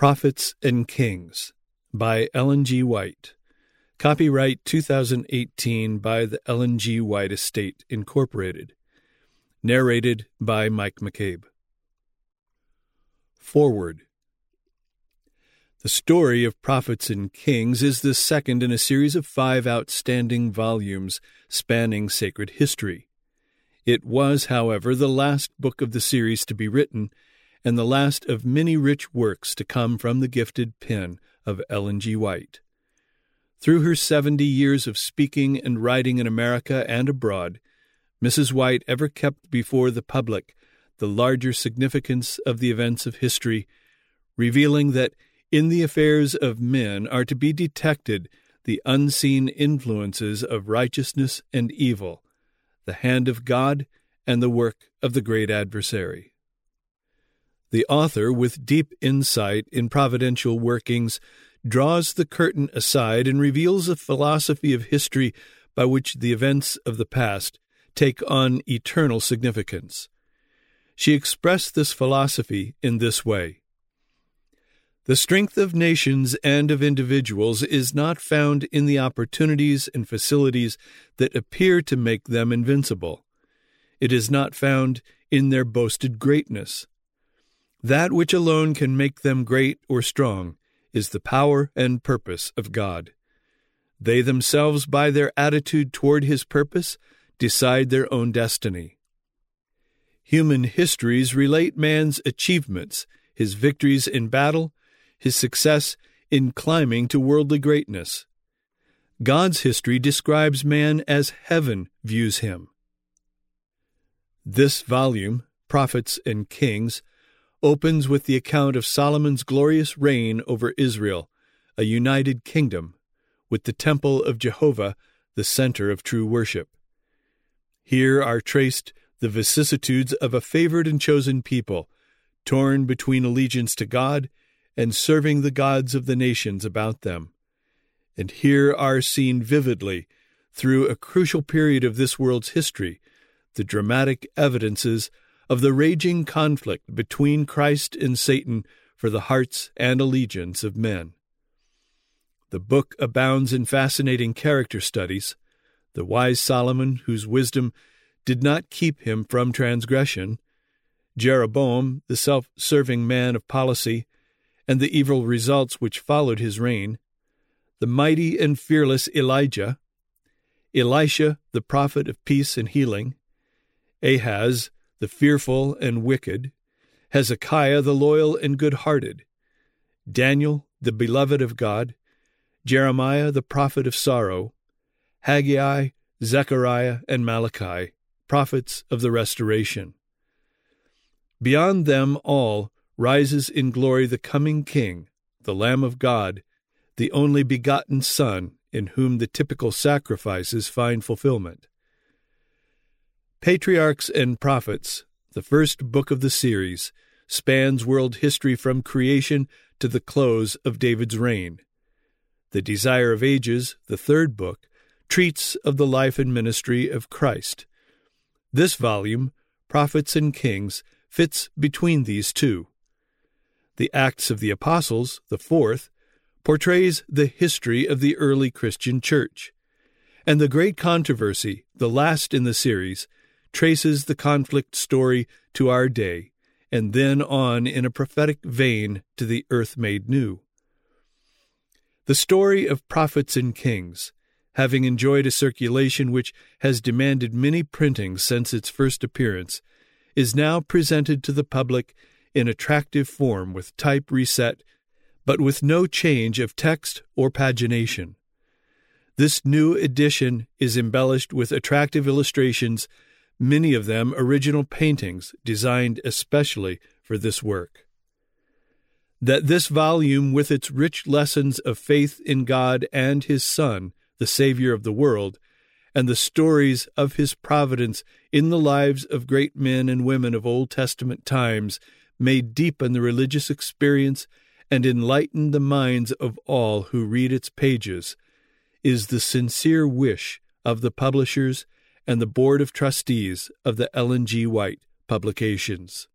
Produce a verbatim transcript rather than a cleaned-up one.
Prophets and Kings by Ellen G. White. Copyright two thousand eighteen by the Ellen G. White Estate, Incorporated. Narrated by Mike McCabe. Forward. The story of Prophets and Kings is the second in a series of five outstanding volumes spanning sacred history. It was, however, the last book of the series to be written, and the last of many rich works to come from the gifted pen of Ellen G. White. Through her seventy years of speaking and writing in America and abroad, Missus White ever kept before the public the larger significance of the events of history, revealing that in the affairs of men are to be detected the unseen influences of righteousness and evil, the hand of God and the work of the great adversary. The author, with deep insight in providential workings, draws the curtain aside and reveals a philosophy of history by which the events of the past take on eternal significance. She expressed this philosophy in this way: the strength of nations and of individuals is not found in the opportunities and facilities that appear to make them invincible. It is not found in their boasted greatness. That which alone can make them great or strong is the power and purpose of God. They themselves, by their attitude toward His purpose, decide their own destiny. Human histories relate man's achievements, his victories in battle, his success in climbing to worldly greatness. God's history describes man as heaven views him. This volume, Prophets and Kings, opens with the account of Solomon's glorious reign over Israel, a united kingdom, with the temple of Jehovah the center of true worship. Here are traced the vicissitudes of a favored and chosen people, torn between allegiance to God and serving the gods of the nations about them. And here are seen vividly, through a crucial period of this world's history, the dramatic evidences of the raging conflict between Christ and Satan for the hearts and allegiance of men. The book abounds in fascinating character studies. The wise Solomon, whose wisdom did not keep him from transgression, Jeroboam, the self-serving man of policy, and the evil results which followed his reign, the mighty and fearless Elijah, Elisha, the prophet of peace and healing, Ahaz, the fearful and wicked, Hezekiah, the loyal and good-hearted, Daniel, the beloved of God, Jeremiah, the prophet of sorrow, Haggai, Zechariah, and Malachi, prophets of the restoration. Beyond them all rises in glory the coming King, the Lamb of God, the only begotten Son, in whom the typical sacrifices find fulfillment. Patriarchs and Prophets, the first book of the series, spans world history from creation to the close of David's reign. The Desire of Ages, the third book, treats of the life and ministry of Christ. This volume, Prophets and Kings, fits between these two. The Acts of the Apostles, the fourth, portrays the history of the early Christian church. And the Great Controversy, the last in the series, traces the conflict story to our day, and then on in a prophetic vein to the earth made new. The story of Prophets and Kings, having enjoyed a circulation which has demanded many printings since its first appearance, is now presented to the public in attractive form with type reset, but with no change of text or pagination. This new edition is embellished with attractive illustrations, many of them original paintings designed especially for this work. That this volume, with its rich lessons of faith in God and His Son, the Savior of the world, and the stories of His providence in the lives of great men and women of Old Testament times, may deepen the religious experience and enlighten the minds of all who read its pages, is the sincere wish of the publishers and the Board of Trustees of the Ellen G. White Publications.